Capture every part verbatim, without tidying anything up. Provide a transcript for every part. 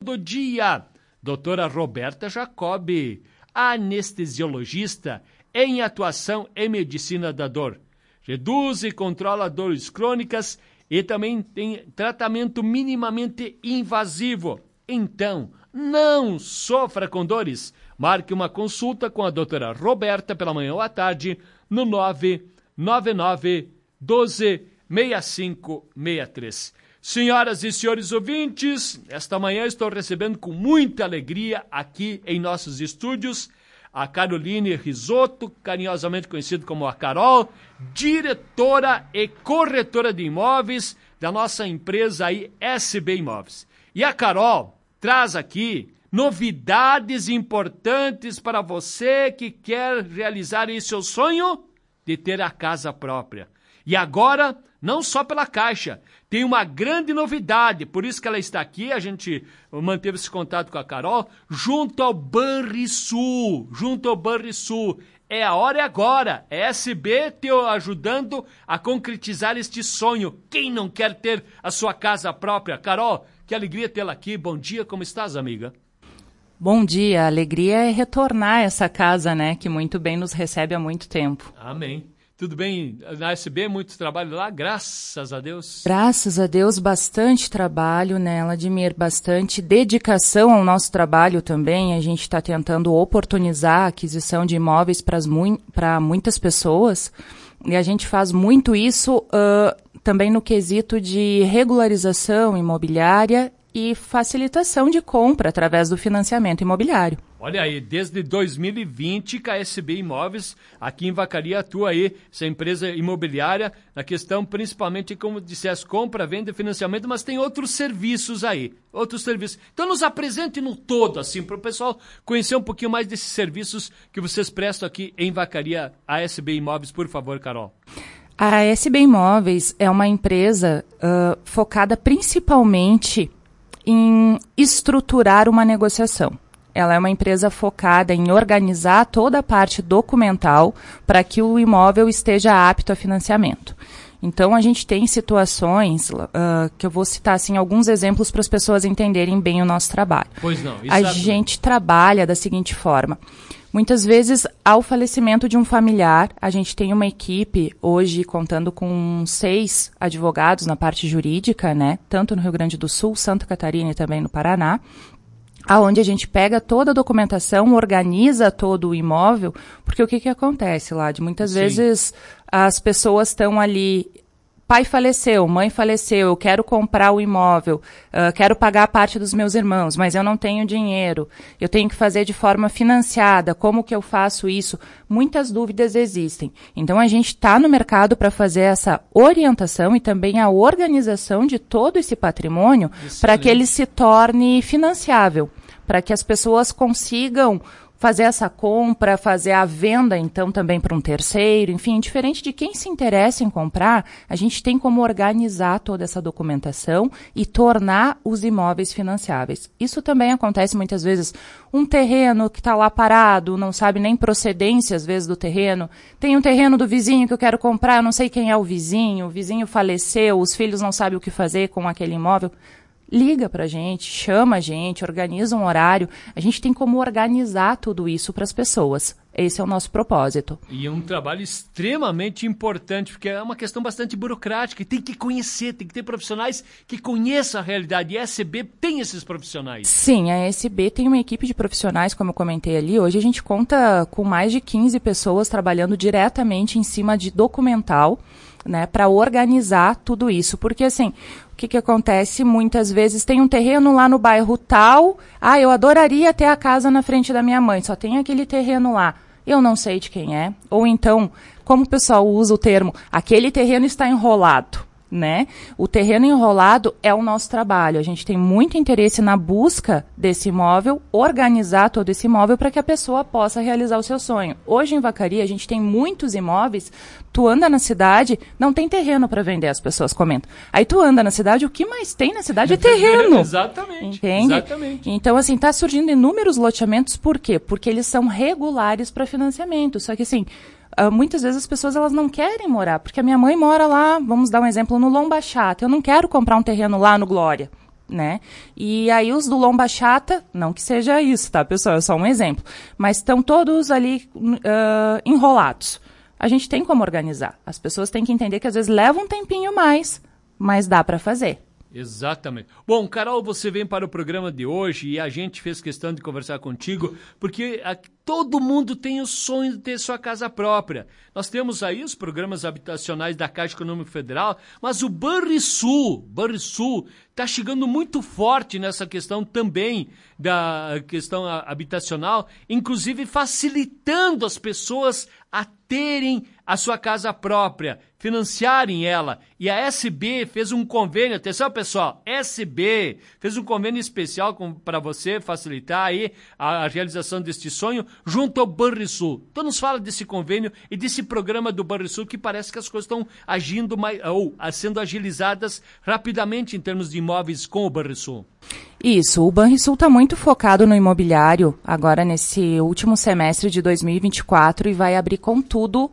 do dia. Doutora Roberta Jacobi, anestesiologista em atuação em medicina da dor. Reduz e controla dores crônicas e também tem tratamento minimamente invasivo. Então, não sofra com dores. Marque uma consulta com a doutora Roberta pela manhã ou à tarde no nove nove nove, um dois, seis cinco seis três. Senhoras e senhores ouvintes, esta manhã estou recebendo com muita alegria aqui em nossos estúdios a Caroline Risotto, carinhosamente conhecida como a Carol, diretora e corretora de imóveis da nossa empresa aí, S B Imóveis. E a Carol traz aqui novidades importantes para você que quer realizar aí seu sonho de ter a casa própria. E agora, não só pela Caixa, tem uma grande novidade, por isso que ela está aqui, a gente manteve esse contato com a Carol, junto ao Banrisul, junto ao Banrisul. É a hora e agora, é S B te ajudando a concretizar este sonho. Quem não quer ter a sua casa própria? Carol, que alegria tê-la aqui, bom dia, como estás, amiga? Bom dia, a alegria é retornar a essa casa, né, que muito bem nos recebe há muito tempo. Amém. Tudo bem? Na S B, muito trabalho lá? Graças a Deus. Graças a Deus, bastante trabalho, né, Vladimir? Bastante dedicação ao nosso trabalho também. A gente está tentando oportunizar a aquisição de imóveis para muitas pessoas. E a gente faz muito isso uh, também no quesito de regularização imobiliária e facilitação de compra através do financiamento imobiliário. Olha aí, desde dois mil e vinte, que a S B Imóveis aqui em Vacaria atua aí, essa empresa imobiliária, na questão principalmente, como disseste, compra, venda e financiamento, mas tem outros serviços aí, outros serviços. Então nos apresente no todo, assim, para o pessoal conhecer um pouquinho mais desses serviços que vocês prestam aqui em Vacaria, a S B Imóveis, por favor, Carol. A S B Imóveis é uma empresa uh, focada principalmente em estruturar uma negociação. Ela é uma empresa focada em organizar toda a parte documental para que o imóvel esteja apto a financiamento. Então, a gente tem situações, uh, que eu vou citar assim, alguns exemplos para as pessoas entenderem bem o nosso trabalho. Pois não. A gente trabalha da seguinte forma. Muitas vezes, ao falecimento de um familiar, a gente tem uma equipe, hoje, contando com seis advogados na parte jurídica, né? Tanto no Rio Grande do Sul, Santa Catarina e também no Paraná, aonde a gente pega toda a documentação, organiza todo o imóvel, porque o que que acontece, Lade? Muitas Sim. vezes as pessoas estão ali, pai faleceu, mãe faleceu, eu quero comprar o imóvel, uh, quero pagar a parte dos meus irmãos, mas eu não tenho dinheiro, eu tenho que fazer de forma financiada, como que eu faço isso? Muitas dúvidas existem. Então, a gente está no mercado para fazer essa orientação e também a organização de todo esse patrimônio para que ele se torne financiável, para que as pessoas consigam fazer essa compra, fazer a venda, então, também para um terceiro, enfim, diferente de quem se interessa em comprar, a gente tem como organizar toda essa documentação e tornar os imóveis financiáveis. Isso também acontece muitas vezes, um terreno que está lá parado, não sabe nem procedência, às vezes, do terreno, tem um terreno do vizinho que eu quero comprar, eu não sei quem é o vizinho, o vizinho faleceu, os filhos não sabem o que fazer com aquele imóvel. Liga pra gente, chama a gente, organiza um horário. A gente tem como organizar tudo isso para as pessoas. Esse é o nosso propósito. E é um trabalho extremamente importante, porque é uma questão bastante burocrática. E tem que conhecer, tem que ter profissionais que conheçam a realidade. E a S B tem esses profissionais. Sim, a S B tem uma equipe de profissionais, como eu comentei ali. Hoje a gente conta com mais de quinze pessoas trabalhando diretamente em cima de documental, né, para organizar tudo isso. Porque, assim, o que que acontece? Muitas vezes tem um terreno lá no bairro tal, ah, eu adoraria ter a casa na frente da minha mãe, só tem aquele terreno lá, eu não sei de quem é. Ou então, como o pessoal usa o termo, aquele terreno está enrolado, né? O terreno enrolado é o nosso trabalho. A gente tem muito interesse na busca desse imóvel, organizar todo esse imóvel para que a pessoa possa realizar o seu sonho. Hoje em Vacaria a gente tem muitos imóveis, tu anda na cidade, não tem terreno para vender, as pessoas comentam. Aí tu anda na cidade, o que mais tem na cidade é terreno. Exatamente. Entende? Exatamente. Então, assim, tá surgindo inúmeros loteamentos, por quê? Porque eles são regulares para financiamento. Só que, assim, Uh, muitas vezes as pessoas elas não querem morar, porque a minha mãe mora lá, vamos dar um exemplo, no Lomba Chata. Eu não quero comprar um terreno lá no Glória, né? E aí os do lomba chata, não que seja isso, tá, pessoal? É só um exemplo. Mas estão todos ali uh, enrolados. A gente tem como organizar. As pessoas têm que entender que às vezes leva um tempinho mais, mas dá para fazer. Exatamente. Bom, Carol, você vem para o programa de hoje e a gente fez questão de conversar contigo porque a, todo mundo tem o sonho de ter sua casa própria. Nós temos aí os programas habitacionais da Caixa Econômica Federal, mas o Banrisul, Banrisul está chegando muito forte nessa questão também da questão habitacional, inclusive facilitando as pessoas a terem a sua casa própria, financiarem ela. E a S B fez um convênio, atenção pessoal, S B fez um convênio especial para você facilitar aí a, a realização deste sonho junto ao Banrisul. Então nos fala desse convênio e desse programa do Banrisul que parece que as coisas estão agindo mais, ou sendo agilizadas rapidamente em termos de imóveis com o Banrisul. Isso, o Banrisul está muito focado no imobiliário agora nesse último semestre de dois mil e vinte e quatro e vai abrir com tudo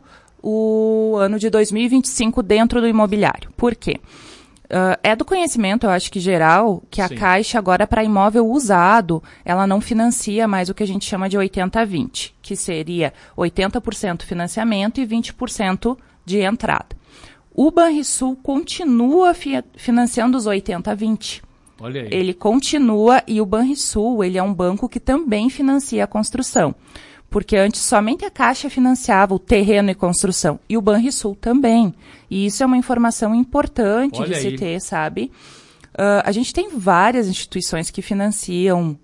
o ano de dois mil e vinte e cinco dentro do imobiliário. Por quê? Uh, é do conhecimento, eu acho que geral, que a Sim. Caixa agora para imóvel usado, ela não financia mais o que a gente chama de oitenta a vinte, que seria oitenta por cento financiamento e vinte por cento de entrada. O Banrisul continua fi- financiando os oitenta a vinte. Olha aí. Ele continua e o Banrisul, ele é um banco que também financia a construção. Porque antes somente a Caixa financiava o terreno e construção. E o Banrisul também. E isso é uma informação importante Olha de se aí. ter, sabe? Uh, a gente tem várias instituições que financiam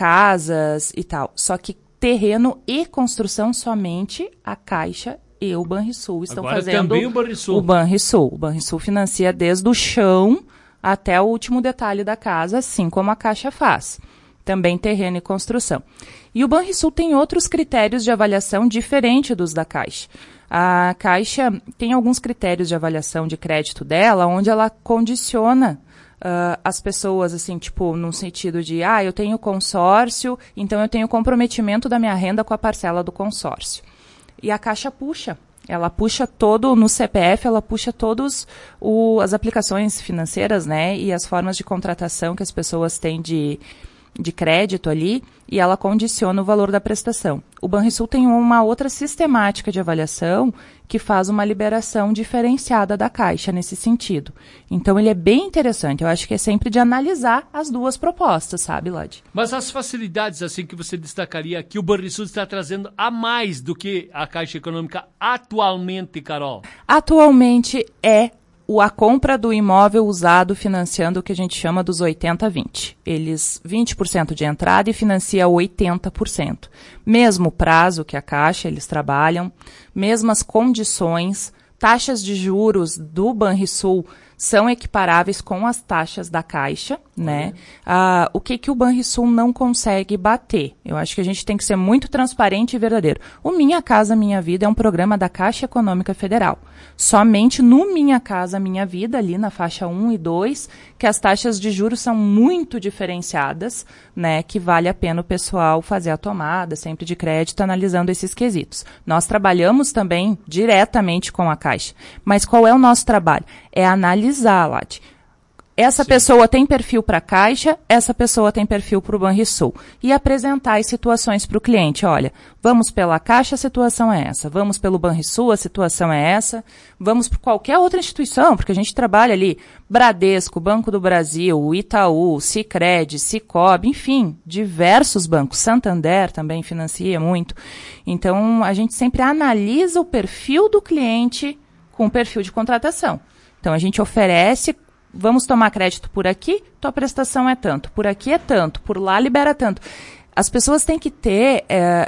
casas e tal. Só que terreno e construção somente a Caixa e o Banrisul estão Agora fazendo. Também o Banrisul. O Banrisul. O Banrisul financia desde o chão até o último detalhe da casa, assim como a Caixa faz. Também terreno e construção. E o Banrisul tem outros critérios de avaliação diferentes dos da Caixa. A Caixa tem alguns critérios de avaliação de crédito dela, onde ela condiciona uh, as pessoas, assim, tipo, no sentido de, ah, eu tenho consórcio, então eu tenho comprometimento da minha renda com a parcela do consórcio. E a Caixa puxa. Ela puxa todo, no C P F, ela puxa todas as aplicações financeiras, né, e as formas de contratação que as pessoas têm de, de crédito ali, e ela condiciona o valor da prestação. O Banrisul tem uma outra sistemática de avaliação que faz uma liberação diferenciada da Caixa nesse sentido. Então, ele é bem interessante. Eu acho que é sempre de analisar as duas propostas, sabe, Lodi? Mas as facilidades, assim, que você destacaria que o Banrisul está trazendo a mais do que a Caixa Econômica atualmente, Carol? Atualmente é o, a compra do imóvel usado financiando o que a gente chama dos oitenta a vinte. Eles, vinte por cento de entrada e financia oitenta por cento. Mesmo prazo que a Caixa, eles trabalham, mesmas condições, taxas de juros do Banrisul são equiparáveis com as taxas da Caixa, né? Ah, o que que o Banrisul não consegue bater? Eu acho que a gente tem que ser muito transparente e verdadeiro. O Minha Casa Minha Vida é um programa da Caixa Econômica Federal. Somente no Minha Casa Minha Vida, ali na faixa um e dois, que as taxas de juros são muito diferenciadas, né? Que vale a pena o pessoal fazer a tomada, sempre de crédito, analisando esses quesitos. Nós trabalhamos também diretamente com a Caixa. Mas qual é o nosso trabalho? É analisar, Lati. Essa Sim. pessoa tem perfil para a Caixa, essa pessoa tem perfil para o Banrisul. E apresentar as situações para o cliente. Olha, vamos pela Caixa, a situação é essa. Vamos pelo Banrisul, a situação é essa. Vamos por qualquer outra instituição, porque a gente trabalha ali, Bradesco, Banco do Brasil, Itaú, Sicredi, Sicob, enfim, diversos bancos. Santander também financia muito. Então, a gente sempre analisa o perfil do cliente com o perfil de contratação. Então, a gente oferece, vamos tomar crédito por aqui, tua prestação é tanto, por aqui é tanto, por lá libera tanto. As pessoas têm que ter é,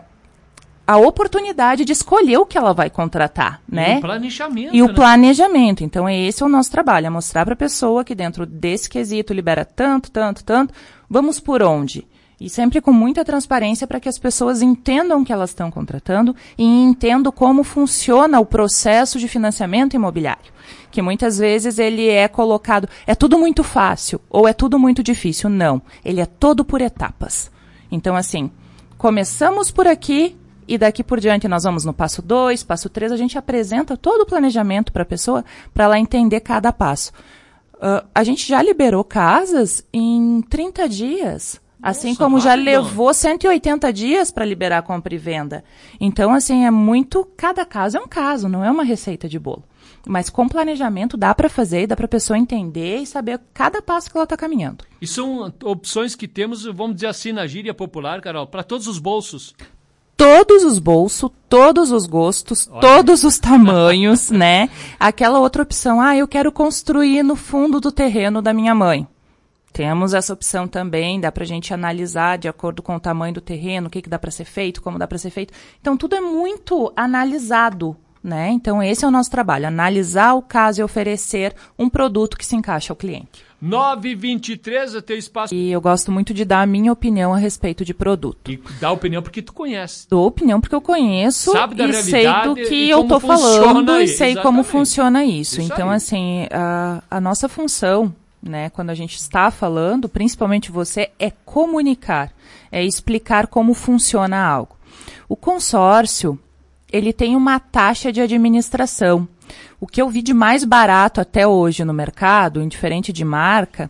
a oportunidade de escolher o que ela vai contratar, né? E o planejamento. E o né? planejamento. Então, esse é o nosso trabalho, é mostrar para a pessoa que dentro desse quesito libera tanto, tanto, tanto, vamos por onde? E sempre com muita transparência para que as pessoas entendam o que elas estão contratando e entendam como funciona o processo de financiamento imobiliário. Que muitas vezes ele é colocado, é tudo muito fácil ou é tudo muito difícil. Não, ele é todo por etapas. Então, assim, começamos por aqui e daqui por diante nós vamos no passo dois, passo três, a gente apresenta todo o planejamento para a pessoa para ela entender cada passo. Uh, a gente já liberou casas em trinta dias. Assim Nossa, como já rápido. levou cento e oitenta dias para liberar a compra e venda. Então, assim, é muito... Cada caso é um caso, não é uma receita de bolo. Mas com planejamento dá para fazer, dá para a pessoa entender e saber cada passo que ela está caminhando. E são opções que temos, vamos dizer assim, na gíria popular, Carol, para todos os bolsos. Todos os bolsos, todos os gostos, Olha. todos os tamanhos, né? Aquela outra opção, ah, eu quero construir no fundo do terreno da minha mãe. Temos essa opção também, dá pra gente analisar de acordo com o tamanho do terreno, o que, que dá para ser feito, como dá para ser feito. Então, tudo é muito analisado, né? Então, esse é o nosso trabalho, analisar o caso e oferecer um produto que se encaixe ao cliente. nove e vinte e três, eu tenho espaço. E eu gosto muito de dar a minha opinião a respeito de produto. E dá opinião porque tu conhece. Dou opinião porque eu conheço Sabe da e sei do que e eu tô falando aí. e sei Exatamente. como funciona isso. isso então, aí. assim, a, a nossa função, né, quando a gente está falando, principalmente você, é comunicar, é explicar como funciona algo. O consórcio, ele tem uma taxa de administração. O que eu vi de mais barato até hoje no mercado, indiferente de marca,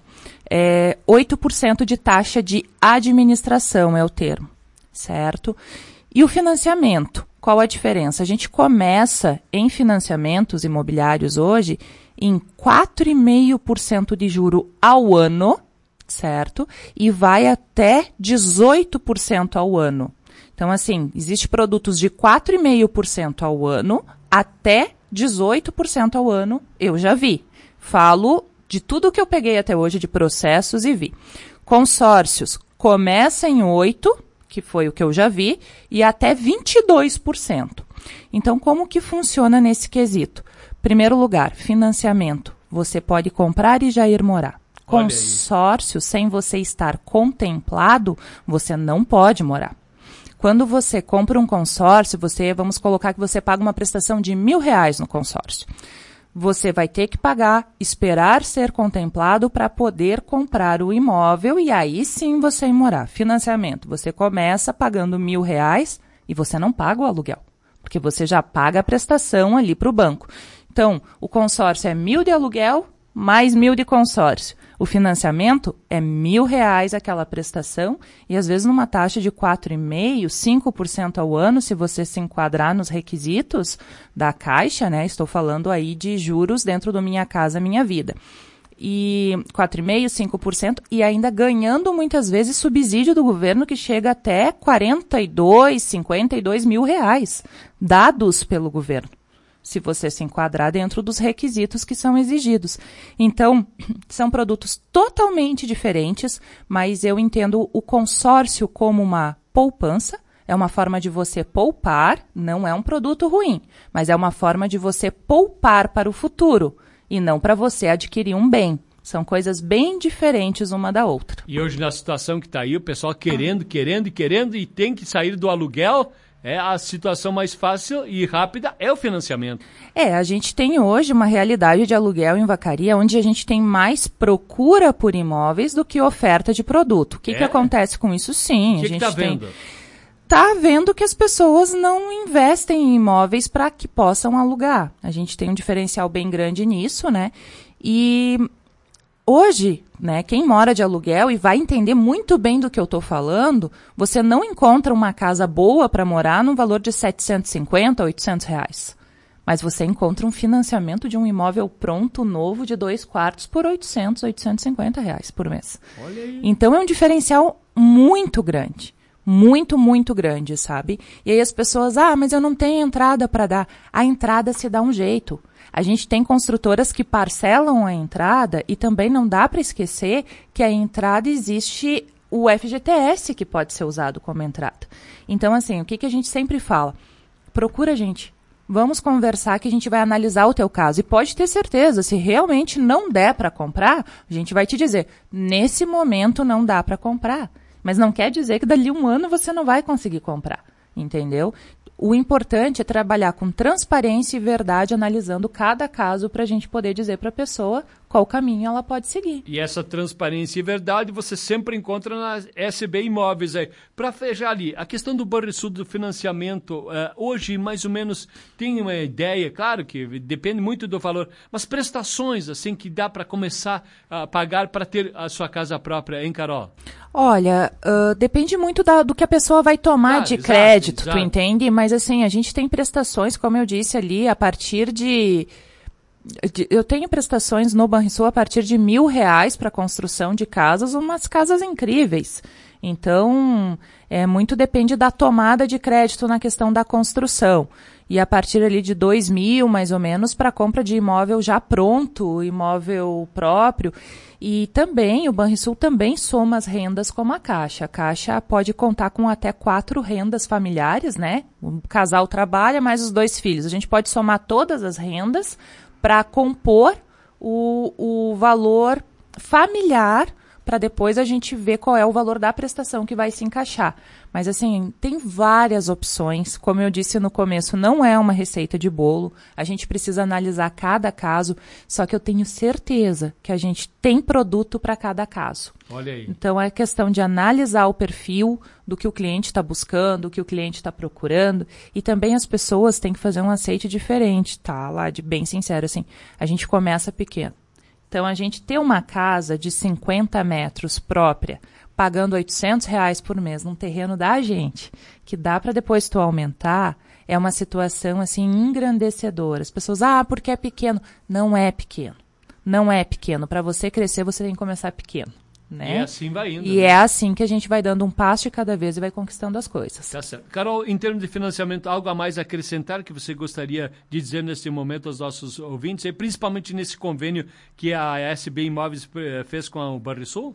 é oito por cento de taxa de administração é o termo, certo? E o financiamento, qual a diferença? A gente começa em financiamentos imobiliários hoje em quatro vírgula cinco por cento de juro ao ano, certo? E vai até dezoito por cento ao ano. Então, assim, existem produtos de quatro vírgula cinco por cento ao ano até dezoito por cento ao ano, eu já vi. Falo de tudo que eu peguei até hoje de processos e vi. Consórcios, começa em oito por cento, que foi o que eu já vi, e até vinte e dois por cento. Então, como que funciona nesse quesito? Primeiro lugar, financiamento. Você pode comprar e já ir morar. Consórcio, sem você estar contemplado, você não pode morar. Quando você compra um consórcio, você, vamos colocar que você paga uma prestação de mil reais no consórcio. Você vai ter que pagar, esperar ser contemplado para poder comprar o imóvel e aí sim você ir morar. Financiamento, você começa pagando mil reais e você não paga o aluguel, porque você já paga a prestação ali para o banco. Então, o consórcio é mil de aluguel mais mil de consórcio. O financiamento é mil reais aquela prestação e às vezes numa taxa de quatro vírgula cinco por cento, cinco por cento ao ano, se você se enquadrar nos requisitos da Caixa, né? Estou falando aí de juros dentro do Minha Casa Minha Vida. E quatro vírgula cinco por cento, cinco por cento e ainda ganhando muitas vezes subsídio do governo que chega até quarenta e dois, cinquenta e dois mil reais dados pelo governo, se você se enquadrar dentro dos requisitos que são exigidos. Então, são produtos totalmente diferentes, mas eu entendo o consórcio como uma poupança, é uma forma de você poupar, não é um produto ruim, mas é uma forma de você poupar para o futuro e não para você adquirir um bem. São coisas bem diferentes uma da outra. E hoje, na situação que está aí, o pessoal querendo, querendo e querendo e tem que sair do aluguel... É, a situação mais fácil e rápida é o financiamento. É, a gente tem hoje uma realidade de aluguel em Vacaria onde a gente tem mais procura por imóveis do que oferta de produto. O que, é? que acontece com isso? Sim, que a gente que tá tem... vendo? Tá vendo que as pessoas não investem em imóveis para que possam alugar. A gente tem um diferencial bem grande nisso, né? E... Hoje, né, quem mora de aluguel e vai entender muito bem do que eu estou falando, você não encontra uma casa boa para morar num valor de setecentos e cinquenta, oitocentos reais. Mas você encontra um financiamento de um imóvel pronto, novo, de dois quartos por oitocentos, oitocentos e cinquenta reais por mês. Olha aí. Então é um diferencial muito grande. Muito, muito grande, sabe? E aí as pessoas, ah, mas eu não tenho entrada para dar. A entrada se dá um jeito. A gente tem construtoras que parcelam a entrada e também não dá para esquecer que a entrada existe o F G T S que pode ser usado como entrada. Então, assim, o que, que a gente sempre fala? Procura a gente. Vamos conversar que a gente vai analisar o teu caso. E pode ter certeza, se realmente não der para comprar, a gente vai te dizer, nesse momento não dá para comprar. Mas não quer dizer que dali um ano você não vai conseguir comprar, entendeu? O importante é trabalhar com transparência e verdade, analisando cada caso para a gente poder dizer para a pessoa qual caminho ela pode seguir. E essa transparência e verdade você sempre encontra na S B Imóveis aí. Para fechar ali, a questão do Banrisul do financiamento, uh, hoje mais ou menos tem uma ideia, claro que depende muito do valor, mas prestações assim que dá para começar a pagar para ter a sua casa própria, hein, Carol? Olha, uh, depende muito da, do que a pessoa vai tomar ah, de exato, crédito, exato. Tu entende? Mas assim, a gente tem prestações, como eu disse ali, a partir de... Eu tenho prestações no Banrisul a partir de mil reais para construção de casas, umas casas incríveis. Então, é, muito depende da tomada de crédito na questão da construção. E a partir ali de dois mil, mais ou menos, para compra de imóvel já pronto, imóvel próprio. E também, o Banrisul também soma as rendas como a Caixa. A Caixa pode contar com até quatro rendas familiares, né? O casal trabalha, mais os dois filhos. A gente pode somar todas as rendas para compor o, o valor familiar, para depois a gente ver qual é o valor da prestação que vai se encaixar. Mas, assim, tem várias opções. Como eu disse no começo, não é uma receita de bolo. A gente precisa analisar cada caso, só que eu tenho certeza que a gente tem produto para cada caso. Olha aí. Então, é questão de analisar o perfil do que o cliente está buscando, do que o cliente está procurando. E também as pessoas têm que fazer um aceite diferente, tá? Lá, de bem sincero, assim, a gente começa pequeno. Então, a gente ter uma casa de cinquenta metros própria, pagando oitocentos reais por mês num terreno da gente, que dá para depois tu aumentar, é uma situação, assim, engrandecedora. As pessoas, ah, porque é pequeno. Não é pequeno. Não é pequeno. Para você crescer, você tem que começar pequeno. Né? E assim vai indo. E né? é assim que a gente vai dando um passo de cada vez e vai conquistando as coisas. Tá certo. Carol, em termos de financiamento, algo a mais a acrescentar que você gostaria de dizer nesse momento aos nossos ouvintes, e principalmente nesse convênio que a S B Imóveis fez com o Banrisul?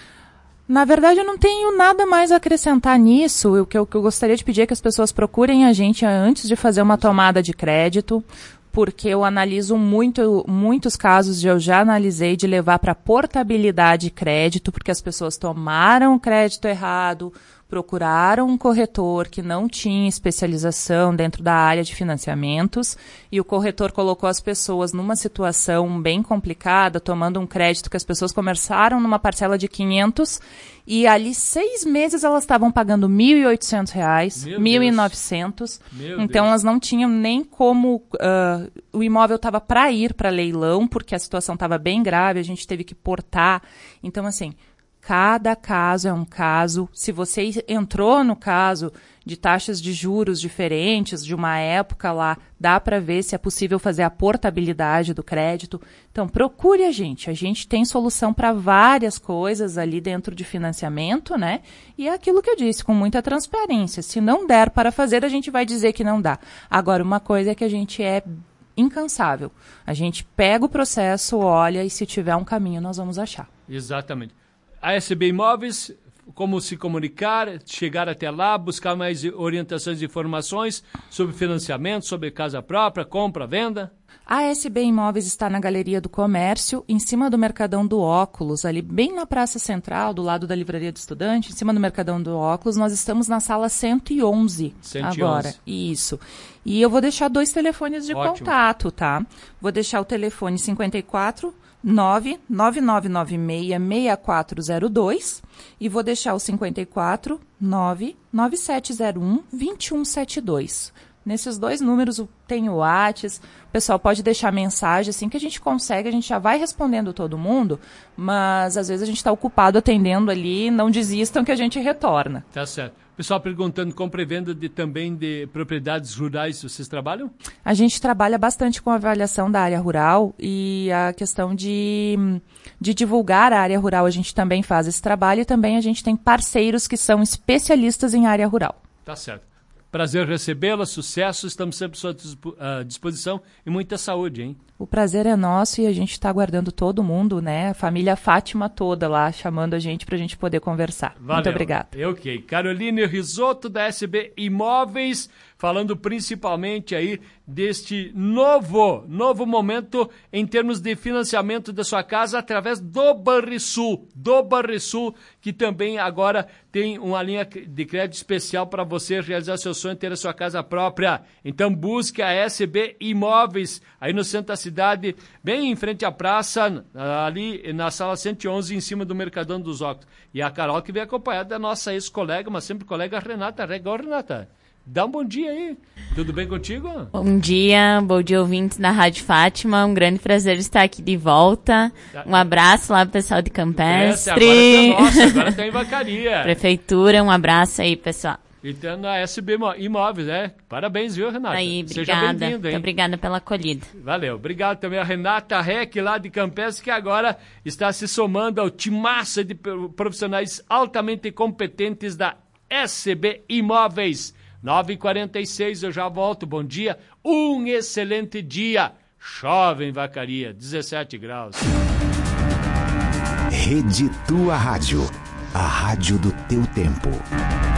Na verdade, eu não tenho nada mais a acrescentar nisso. O que eu, o que eu gostaria de pedir é que as pessoas procurem a gente antes de fazer uma tomada de crédito, porque eu analiso muito, muitos casos, eu já analisei de levar para portabilidade crédito, porque as pessoas tomaram o crédito errado, procuraram um corretor que não tinha especialização dentro da área de financiamentos e o corretor colocou as pessoas numa situação bem complicada, tomando um crédito que as pessoas começaram numa parcela de quinhentos e ali seis meses elas estavam pagando mil e oitocentos reais, mil e novecentos. Então Deus. Elas não tinham nem como... Uh, o imóvel estava para ir para leilão, porque a situação estava bem grave, a gente teve que portar. Então, assim... Cada caso é um caso. Se você entrou no caso de taxas de juros diferentes de uma época lá, dá para ver se é possível fazer a portabilidade do crédito. Então, procure a gente. A gente tem solução para várias coisas ali dentro de financiamento, né? E é aquilo que eu disse, com muita transparência. Se não der para fazer, a gente vai dizer que não dá. Agora, uma coisa é que a gente é incansável. A gente pega o processo, olha e se tiver um caminho, nós vamos achar. Exatamente. A S B Imóveis, como se comunicar, chegar até lá, buscar mais orientações e informações sobre financiamento, sobre casa própria, compra, venda? A S B Imóveis está na Galeria do Comércio, em cima do Mercadão do Óculos, ali bem na Praça Central, do lado da Livraria do Estudante, em cima do Mercadão do Óculos. Nós estamos na sala cento e onze, cento e onze. Agora. Isso. E eu vou deixar dois telefones de Ótimo. Contato, tá? Vou deixar o telefone cinquenta e quatro... nove nove nove nove seis seis quatro zero dois e vou deixar o cinquenta e quatro, nove nove sete zero um, dois um sete dois. Nesses dois números tem o WhatsApp, o pessoal pode deixar mensagem, assim que a gente consegue, a gente já vai respondendo todo mundo, mas às vezes a gente está ocupado atendendo ali, não desistam que a gente retorna. Tá certo. Pessoal perguntando, compra e venda de, também de propriedades rurais, vocês trabalham? A gente trabalha bastante com a avaliação da área rural e a questão de, de divulgar a área rural, a gente também faz esse trabalho e também a gente tem parceiros que são especialistas em área rural. Tá certo. Prazer recebê-la, sucesso, estamos sempre à disposição e muita saúde, hein? O prazer é nosso e a gente está aguardando todo mundo, né? A família Fátima toda lá, chamando a gente para a gente poder conversar. Valeu. Muito obrigada. Ok. Caroline Risotto, da S B Imóveis, falando principalmente aí deste novo, novo momento em termos de financiamento da sua casa através do Banrisul, do Banrisul, que também agora tem uma linha de crédito especial para você realizar seu sonho, ter a sua casa própria. Então busque a S B Imóveis, aí no centro da cidade, bem em frente à praça, ali na sala cento e onze, em cima do Mercadão dos Óculos. E a Carol que vem acompanhada da nossa ex-colega, mas sempre colega Renata. Legal, Renata. Dá um bom dia aí. Tudo bem contigo? Bom dia, bom dia ouvintes da Rádio Fátima. Um grande prazer estar aqui de volta. Um abraço lá pro pessoal de Campestre. É, agora tem, nossa, agora tem Vacaria. Prefeitura, um abraço aí, pessoal. E tendo a S B Imóveis, né? Parabéns, viu, Renata? Aí, obrigada. Seja bem-vindo, hein? Muito obrigada pela acolhida. Valeu. Obrigado também a Renata Reck, lá de Campestre, que agora está se somando ao timaço de profissionais altamente competentes da S B Imóveis. nove e quarenta e seis, eu já volto. Bom dia. Um excelente dia. Chove em Vacaria, dezessete graus. Rede Tua Rádio. A rádio do teu tempo.